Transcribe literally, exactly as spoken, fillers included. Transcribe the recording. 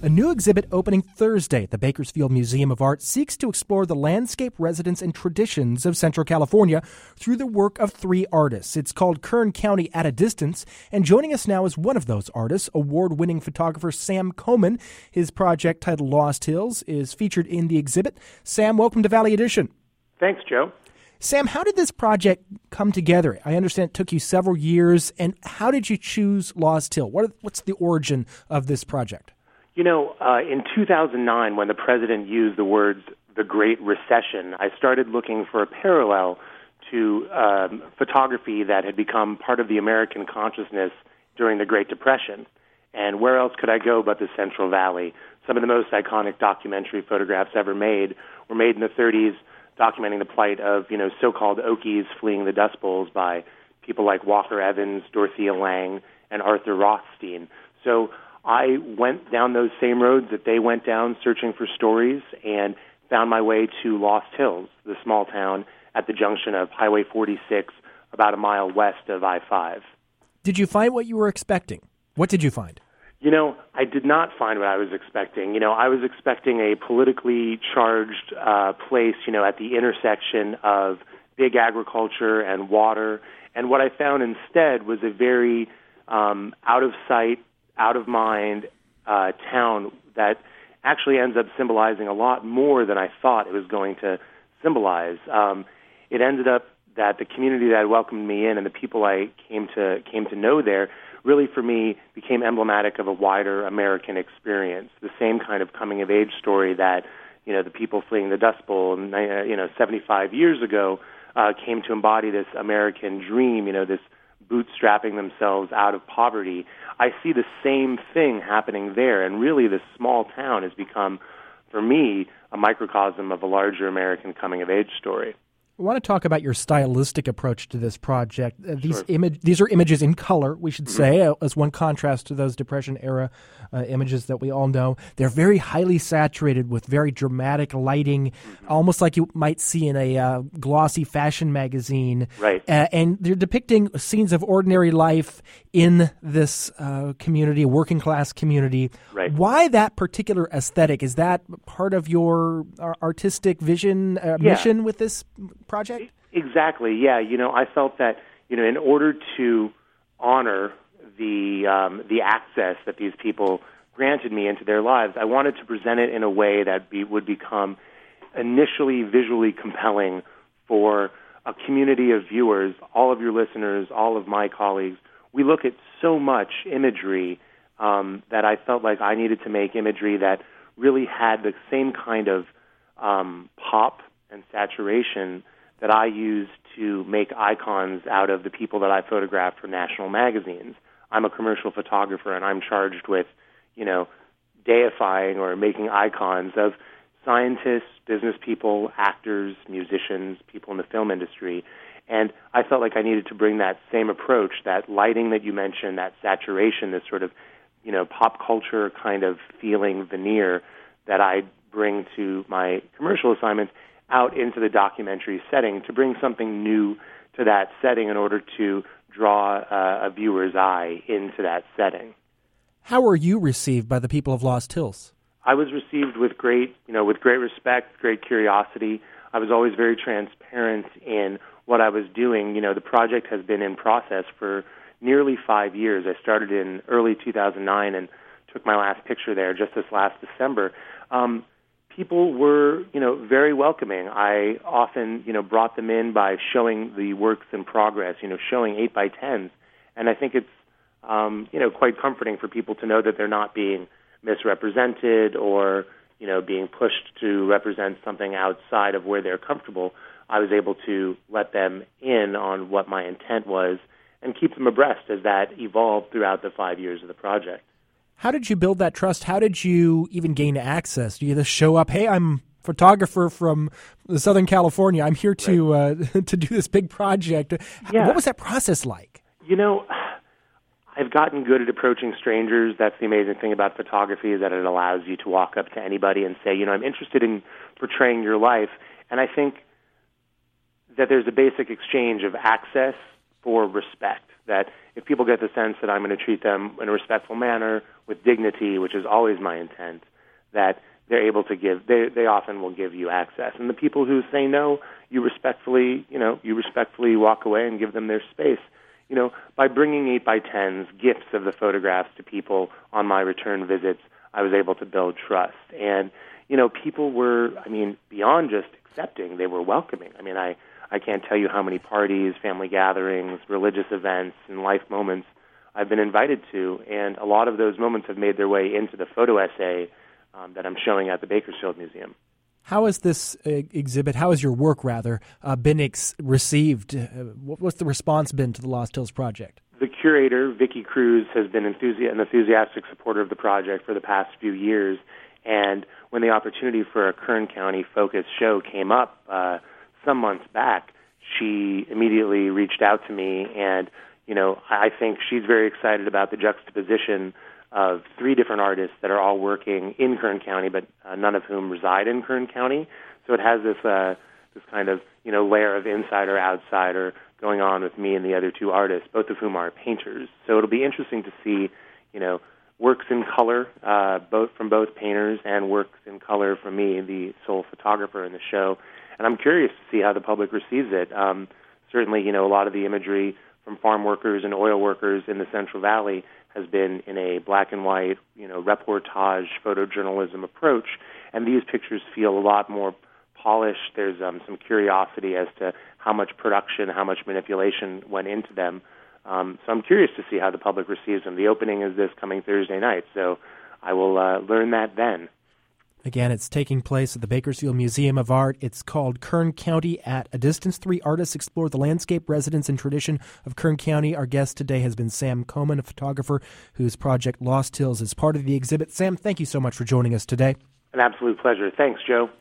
new exhibit opening Thursday at the Bakersfield Museum of Art seeks to explore the landscape, residents, and traditions of Central California through the work of three artists. It's called Kern County at a Distance, and joining us now is one of those artists, award-winning photographer Sam Coman. His project, titled Lost Hills, is featured in the exhibit. Sam, welcome to Valley Edition. Thanks, Joe. Sam, how did this project come together? I understand it took you several years, and how did you choose Lost Hill? What, what's the origin of this project? You know, uh, in two thousand nine, when the president used the words the Great Recession, I started looking for a parallel to um, photography that had become part of the American consciousness during the Great Depression. And where else could I go but the Central Valley? Some of the most iconic documentary photographs ever made were made in the thirties, documenting the plight of, you know, so-called Okies fleeing the Dust Bowls by people like Walker Evans, Dorothea Lange, and Arthur Rothstein. So I went down those same roads that they went down, searching for stories, and found my way to Lost Hills, the small town at the junction of Highway forty-six, about a mile west of I five. Did you find what you were expecting? What did you find? You know, I did not find what I was expecting. You know, I was expecting a politically charged uh, place, you know, at the intersection of big agriculture and water. And what I found instead was a very um, out-of-sight, out-of-mind uh, town that actually ends up symbolizing a lot more than I thought it was going to symbolize. Um, it ended up that the community that welcomed me in and the people I came to came to know there really, for me, became emblematic of a wider American experience, the same kind of coming-of-age story that, you know, the people fleeing the Dust Bowl, uh, you know, seventy-five years ago uh, came to embody this American dream, you know, this bootstrapping themselves out of poverty. I see the same thing happening there, and really this small town has become, for me, a microcosm of a larger American coming-of-age story. I want to talk about your stylistic approach to this project. Uh, these Sure. image, these are images in color, we should Mm-hmm. say, uh, as one contrast to those Depression-era uh, images that we all know. They're very highly saturated with very dramatic lighting, mm-hmm. almost like you might see in a uh, glossy fashion magazine. Right. Uh, and they're depicting scenes of ordinary life in this uh, community, a working-class community. Right. Why that particular aesthetic? Is that part of your uh, artistic vision, uh, Yeah. mission with this project? Exactly, yeah. You know, I felt that, you know, in order to honor the um, the access that these people granted me into their lives, I wanted to present it in a way that be, would become initially visually compelling for a community of viewers, all of your listeners, all of my colleagues. We look at so much imagery um, that I felt like I needed to make imagery that really had the same kind of um, pop and saturation that I use to make icons out of the people that I photographed for national magazines. I'm a commercial photographer, and I'm charged with, you know, deifying or making icons of scientists, business people, actors, musicians, people in the film industry. And I felt like I needed to bring that same approach, that lighting that you mentioned, that saturation, this sort of, you know, pop culture kind of feeling veneer that I bring to my commercial assignments out into the documentary setting, to bring something new to that setting in order to draw uh, a viewer's eye into that setting. How were you received by the people of Lost Hills? I was received with great, you know, with great respect, great curiosity. I was always very transparent in what I was doing. You know, the project has been in process for nearly five years. I started in early two thousand nine and took my last picture there just this last December. Um, People were, you know, very welcoming. I often, you know, brought them in by showing the works in progress, you know, showing eight by tens. And I think it's, um, you know, quite comforting for people to know that they're not being misrepresented or, you know, being pushed to represent something outside of where they're comfortable. I was able to let them in on what my intent was and keep them abreast as that evolved throughout the five years of the project. How did you build that trust? How did you even gain access? Do you just show up, hey, I'm a photographer from Southern California. I'm here to right. uh, to do this big project. Yeah. What was that process like? You know, I've gotten good at approaching strangers. That's the amazing thing about photography, is that it allows you to walk up to anybody and say, you know, I'm interested in portraying your life. And I think that there's a basic exchange of access for respect. That if people get the sense that I'm going to treat them in a respectful manner, with dignity, which is always my intent, that they're able to give, they, they often will give you access. And the people who say no, you respectfully, you know, you respectfully walk away and give them their space. You know, by bringing eight by tens, gifts of the photographs to people on my return visits, I was able to build trust. And, you know, people were, I mean, beyond just accepting, they were welcoming. I mean, I, I can't tell you how many parties, family gatherings, religious events, and life moments I've been invited to, and a lot of those moments have made their way into the photo essay um, that I'm showing at the Bakersfield Museum. How has this uh, exhibit, how has your work, rather, uh, been ex- received? Uh, what's the response been to the Lost Hills Project? The curator, Vicki Cruz, has been enthusi- an enthusiastic supporter of the project for the past few years, and when the opportunity for a Kern County focused show came up uh, some months back, she immediately reached out to me, and you know, I think she's very excited about the juxtaposition of three different artists that are all working in Kern County, but uh, none of whom reside in Kern County. So it has this uh, this kind of, you know, layer of insider outsider going on with me and the other two artists, both of whom are painters. So it'll be interesting to see, you know, works in color, uh, both from both painters, and works in color from me, the sole photographer in the show. And I'm curious to see how the public receives it. Um, certainly, you know, a lot of the imagery from farm workers and oil workers in the Central Valley has been in a black and white, you know, reportage photojournalism approach, and these pictures feel a lot more polished. There's um, some curiosity as to how much production, how much manipulation went into them. Um, so I'm curious to see how the public receives them. The opening is this coming Thursday night, so I will uh, learn that then. Again, it's taking place at the Bakersfield Museum of Art. It's called Kern County at a Distance. Three artists explore the landscape, residence, and tradition of Kern County. Our guest today has been Sam Coman, a photographer whose project Lost Hills is part of the exhibit. Sam, thank you so much for joining us today. An absolute pleasure. Thanks, Joe.